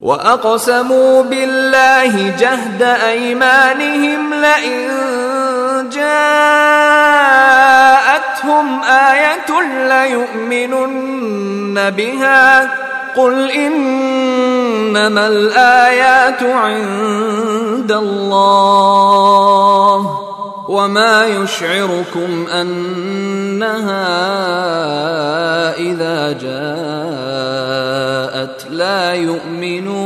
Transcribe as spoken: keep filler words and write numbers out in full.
وأقسموا بالله جهد أيمانهم لئن جاءتهم آية ليؤمنن بها قل إنما الآيات عند الله وما يشعركم أنها إذا جاءت لا يؤمنون